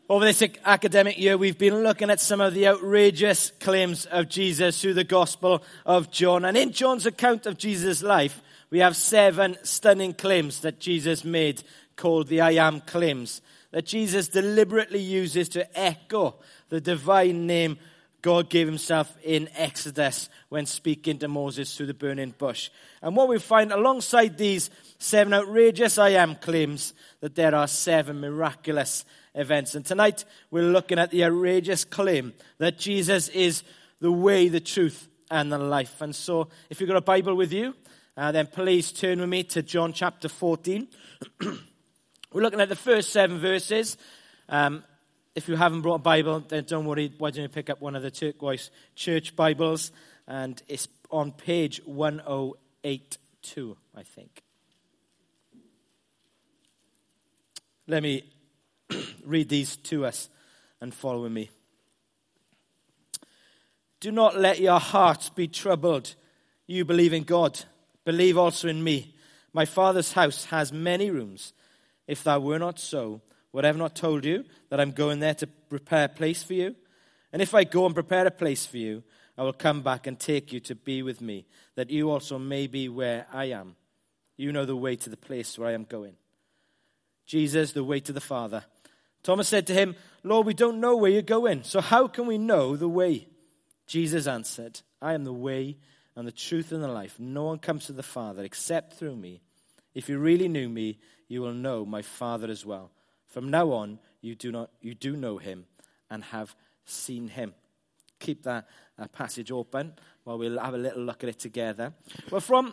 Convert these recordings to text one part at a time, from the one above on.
Over this academic year, we've been looking at some of the outrageous claims of Jesus through the Gospel of John. And in John's account of Jesus' life, we have 7 stunning claims that Jesus made called the I Am claims, that Jesus deliberately uses to echo the divine name God gave himself in Exodus when speaking to Moses through the burning bush. And what we find alongside these 7 outrageous I Am claims, that there are 7 miraculous events. And tonight we're looking at the outrageous claim that Jesus is the way, the truth, and the life. And so if you've got a Bible with you, then please turn with me to John chapter 14. We're looking at the first 7 verses. If you haven't brought a Bible, then don't worry. Why don't you pick up one of the turquoise church Bibles? And it's on page 1082, I think. Let me read these to us and follow with me. Do not let your hearts be troubled. You believe in God. Believe also in me. My Father's house has many rooms. If that were not so, would I have not told you that I'm going there to prepare a place for you? And if I go and prepare a place for you, I will come back and take you to be with me, that you also may be where I am. You know the way to the place where I am going. Jesus, the way to the Father. Thomas said to him, Lord, we don't know where you're going, so how can we know the way? Jesus answered, I am the way and the truth and the life. No one comes to the Father except through me. If you really knew me, you will know my Father as well. From now on, you do know him and have seen him. Keep that passage open while we'll have a little look at it together. Well, from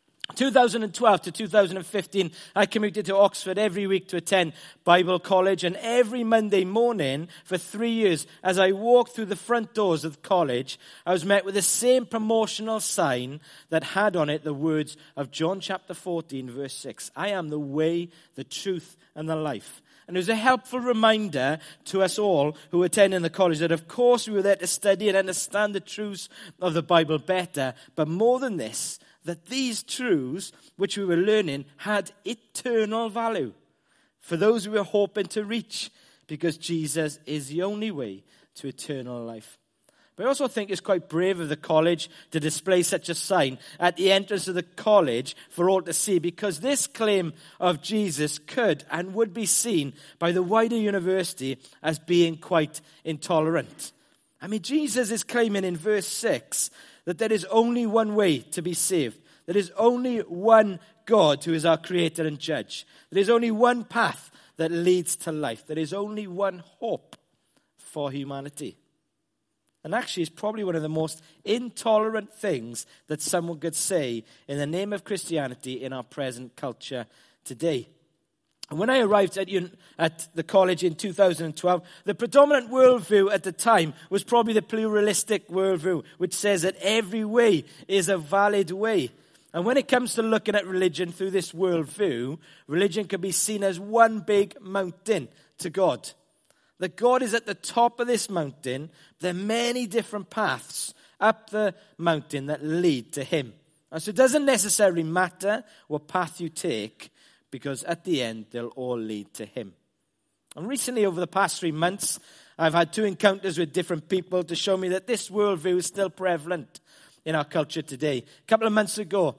2012 to 2015, I commuted to Oxford every week to attend Bible college, and every Monday morning for 3 years, as I walked through the front doors of the college, I was met with the same promotional sign that had on it the words of John chapter 14, verse 6. I am the way, the truth, and the life. And it was a helpful reminder to us all who attend in the college that, of course, we were there to study and understand the truths of the Bible better, but more than this, that these truths which we were learning had eternal value for those we were hoping to reach, because Jesus is the only way to eternal life. But I also think it's quite brave of the college to display such a sign at the entrance of the college for all to see, because this claim of Jesus could and would be seen by the wider university as being quite intolerant. I mean, Jesus is claiming in verse 6 that there is only one way to be saved. There is only one God who is our creator and judge. There is only one path that leads to life. There is only one hope for humanity. And actually, it's probably one of the most intolerant things that someone could say in the name of Christianity in our present culture today. And when I arrived at the college in 2012, the predominant worldview at the time was probably the pluralistic worldview, which says that every way is a valid way. And when it comes to looking at religion through this worldview, religion can be seen as one big mountain to God. That God is at the top of this mountain. There are many different paths up the mountain that lead to him. And so it doesn't necessarily matter what path you take, because at the end, they'll all lead to him. And recently, over the past 3 months, I've had 2 encounters with different people to show me that this worldview is still prevalent in our culture today. A couple of months ago,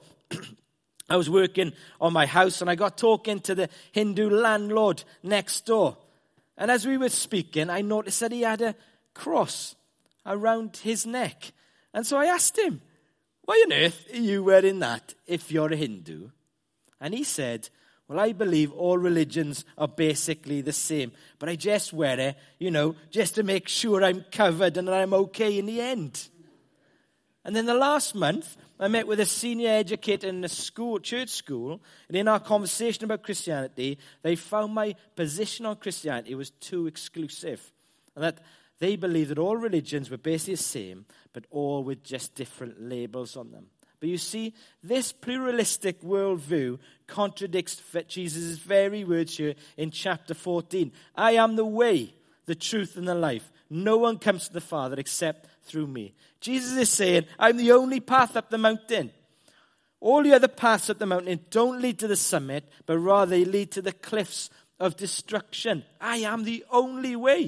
I was working on my house, and I got talking to the Hindu landlord next door. And as we were speaking, I noticed that he had a cross around his neck. And so I asked him, why on earth are you wearing that if you're a Hindu? And he said, well, I believe all religions are basically the same, but I just wear it, just to make sure I'm covered and that I'm okay in the end. And then the last month, I met with a senior educator in a church school, and in our conversation about Christianity, they found my position on Christianity was too exclusive, and that they believed that all religions were basically the same, but all with just different labels on them. But you see, this pluralistic worldview contradicts Jesus' very words here in chapter 14. I am the way, the truth, and the life. No one comes to the Father except through me. Jesus is saying, I'm the only path up the mountain. All the other paths up the mountain don't lead to the summit, but rather they lead to the cliffs of destruction. I am the only way.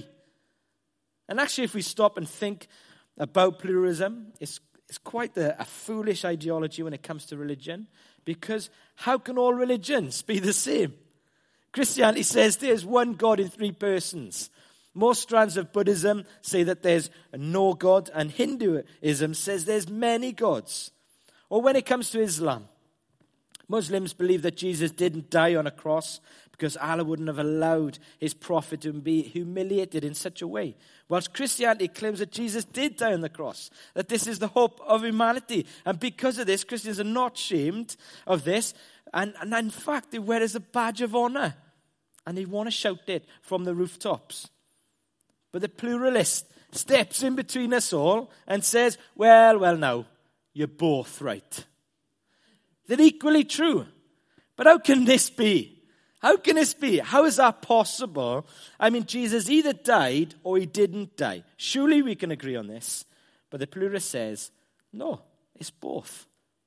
And actually, if we stop and think about pluralism, it's quite a foolish ideology when it comes to religion, because how can all religions be the same? Christianity says there's one God in three persons. Most strands of Buddhism say that there's no God, and Hinduism says there's many gods. Or when it comes to Islam, Muslims believe that Jesus didn't die on a cross because Allah wouldn't have allowed his prophet to be humiliated in such a way. Whilst Christianity claims that Jesus did die on the cross, that this is the hope of humanity. And because of this, Christians are not ashamed of this. And in fact, they wear it as a badge of honor. And they want to shout it from the rooftops. But the pluralist steps in between us all and says, well, now, you're both right. They're equally true. But how can this be? How can this be? How is that possible? I mean, Jesus either died or he didn't die. Surely we can agree on this. But the pluralist says, no, it's both.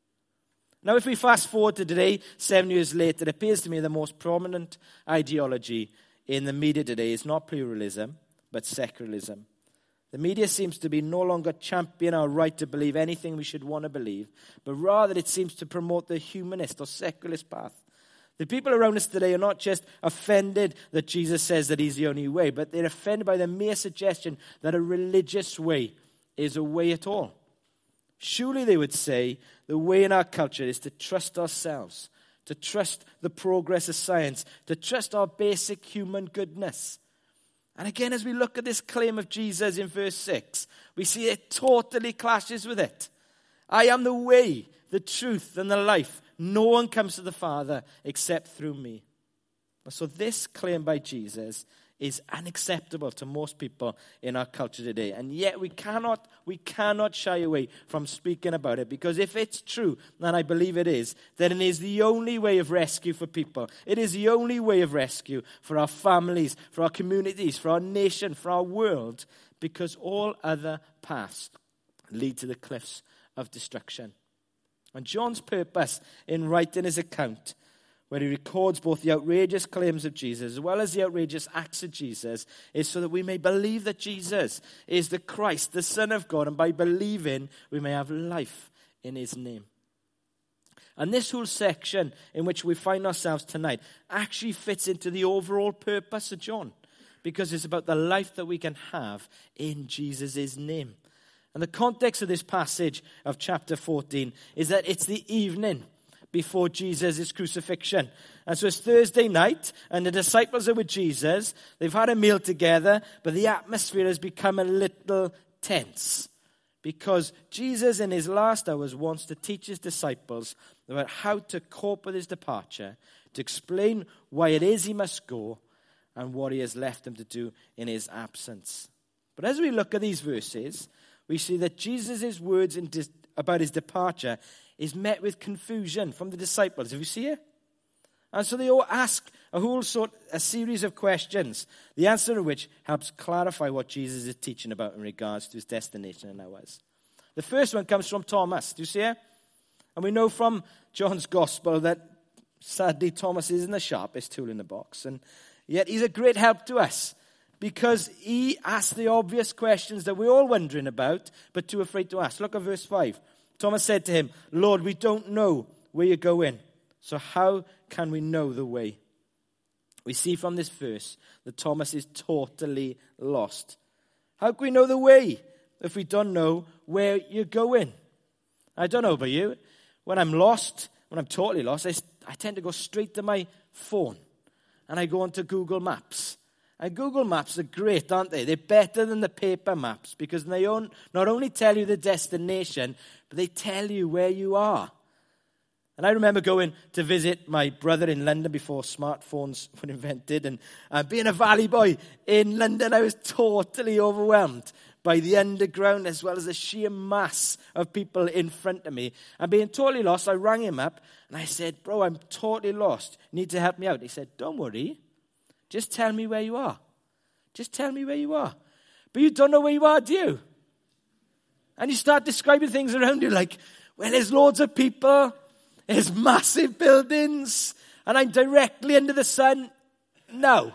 Now, if we fast forward to today, 7 years later, it appears to me the most prominent ideology in the media today is not pluralism, but secularism. The media seems to be no longer championing our right to believe anything we should want to believe, but rather it seems to promote the humanist or secularist path. The people around us today are not just offended that Jesus says that he's the only way, but they're offended by the mere suggestion that a religious way is a way at all. Surely, they would say, the way in our culture is to trust ourselves, to trust the progress of science, to trust our basic human goodness. And again, as we look at this claim of Jesus in verse 6, we see it totally clashes with it. I am the way, the truth, and the life. No one comes to the Father except through me. So this claim by Jesus is unacceptable to most people in our culture today. And yet we cannot shy away from speaking about it, because if it's true, and I believe it is, then it is the only way of rescue for people. It is the only way of rescue for our families, for our communities, for our nation, for our world, because all other paths lead to the cliffs of destruction. And John's purpose in writing his account, where he records both the outrageous claims of Jesus as well as the outrageous acts of Jesus, is so that we may believe that Jesus is the Christ, the Son of God, and by believing we may have life in his name. And this whole section in which we find ourselves tonight actually fits into the overall purpose of John, because it's about the life that we can have in Jesus' name. And the context of this passage of chapter 14 is that it's the evening before Jesus' crucifixion. And so it's Thursday night, and the disciples are with Jesus. They've had a meal together, but the atmosphere has become a little tense, because Jesus in his last hours wants to teach his disciples about how to cope with his departure, to explain why it is he must go, and what he has left them to do in his absence. But as we look at these verses, we see that Jesus' words about his departure is met with confusion from the disciples. Have you seen it? And so they all ask a series of questions, the answer of which helps clarify what Jesus is teaching about in regards to his destination and ours. The first one comes from Thomas. Do you see it? And we know from John's gospel that sadly Thomas isn't the sharpest tool in the box, and yet he's a great help to us, because he asks the obvious questions that we're all wondering about, but too afraid to ask. Look at verse 5. Thomas said to him, Lord, we don't know where you're going, so how can we know the way? We see from this verse that Thomas is totally lost. How can we know the way if we don't know where you're going? I don't know about you. When I'm lost, when I'm totally lost, I tend to go straight to my phone, and I go onto Google Maps. And Google Maps are great, aren't they? They're better than the paper maps, because they not only tell you the destination, but they tell you where you are. And I remember going to visit my brother in London before smartphones were invented. And being a valley boy in London, I was totally overwhelmed by the underground as well as the sheer mass of people in front of me. And being totally lost, I rang him up and I said, bro, I'm totally lost. You need to help me out. He said, don't worry. Just tell me where you are. Just tell me where you are. But you don't know where you are, do you? And you start describing things around you like, well, there's loads of people. There's massive buildings. And I'm directly under the sun. No.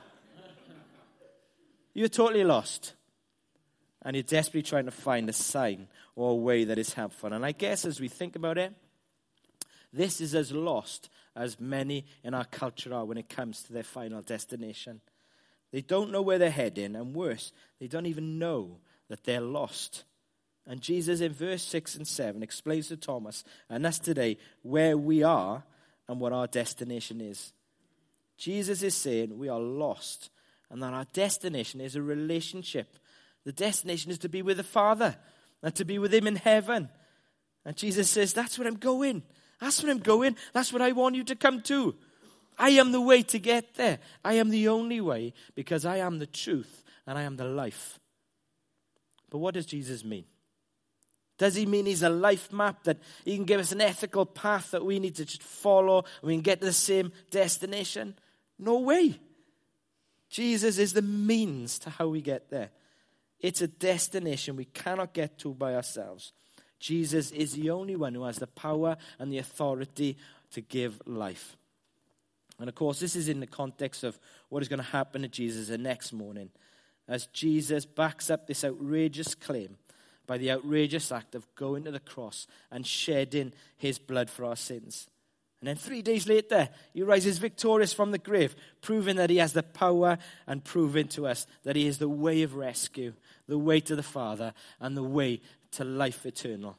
You're totally lost. And you're desperately trying to find a sign or a way that is helpful. And I guess as we think about it, this is as lost as many in our culture are when it comes to their final destination. They don't know where they're heading, and worse, they don't even know that they're lost. And Jesus in verse 6 and 7 explains to Thomas and us today where we are and what our destination is. Jesus is saying we are lost and that our destination is a relationship. The destination is to be with the Father and to be with him in heaven. And Jesus says, that's where I'm going. That's where I'm going. That's what I want you to come to. I am the way to get there. I am the only way because I am the truth and I am the life. But what does Jesus mean? Does he mean he's a life map, that he can give us an ethical path that we need to follow and we can get to the same destination? No way. Jesus is the means to how we get there. It's a destination we cannot get to by ourselves. Jesus is the only one who has the power and the authority to give life. And of course, this is in the context of what is going to happen to Jesus the next morning, as Jesus backs up this outrageous claim by the outrageous act of going to the cross and shedding his blood for our sins. And then 3 days later, he rises victorious from the grave, proving that he has the power and proving to us that he is the way of rescue, the way to the Father, and the way to life eternal.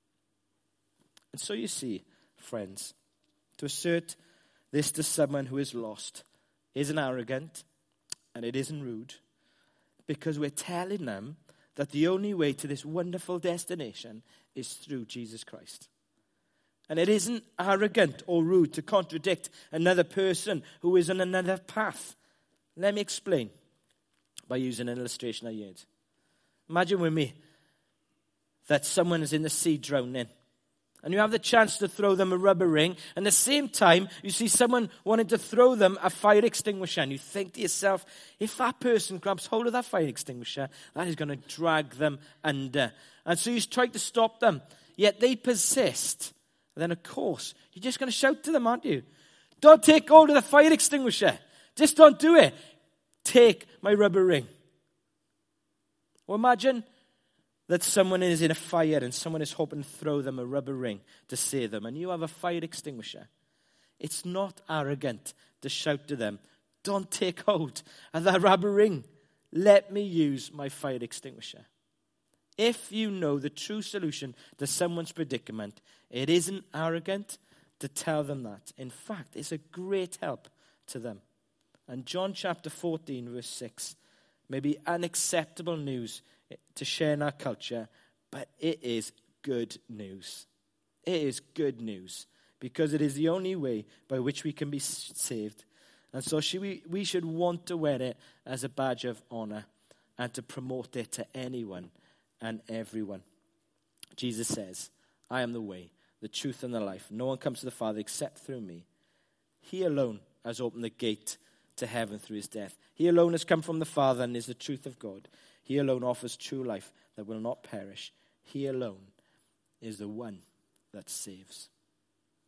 And so you see, friends, to assert this to someone who is lost isn't arrogant and it isn't rude, because we're telling them that the only way to this wonderful destination is through Jesus Christ. And it isn't arrogant or rude to contradict another person who is on another path. Let me explain by using an illustration I heard. Imagine with me that someone is in the sea drowning, and you have the chance to throw them a rubber ring, and at the same time, you see someone wanting to throw them a fire extinguisher, and you think to yourself, if that person grabs hold of that fire extinguisher, that is going to drag them under. And so you try to stop them, yet they persist. And then, of course, you're just going to shout to them, aren't you? Don't take hold of the fire extinguisher. Just don't do it. Take my rubber ring. Or imagine that someone is in a fire and someone is hoping to throw them a rubber ring to save them, and you have a fire extinguisher. It's not arrogant to shout to them, don't take hold of that rubber ring. Let me use my fire extinguisher. If you know the true solution to someone's predicament, it isn't arrogant to tell them that. In fact, it's a great help to them. And John chapter 14, verse 6, may be unacceptable news to share in our culture, but it is good news. It is good news because it is the only way by which we can be saved. And so we should want to wear it as a badge of honor and to promote it to anyone and everyone. Jesus says, I am the way, the truth, and the life. No one comes to the Father except through me. He alone has opened the gate to heaven through his death. He alone has come from the Father and is the truth of God. He alone offers true life that will not perish. He alone is the one that saves.